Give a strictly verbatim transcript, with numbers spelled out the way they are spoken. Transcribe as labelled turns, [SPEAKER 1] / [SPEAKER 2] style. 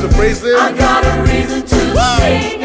[SPEAKER 1] reason to praise Him.
[SPEAKER 2] I got a reason to
[SPEAKER 1] Wow.
[SPEAKER 2] sing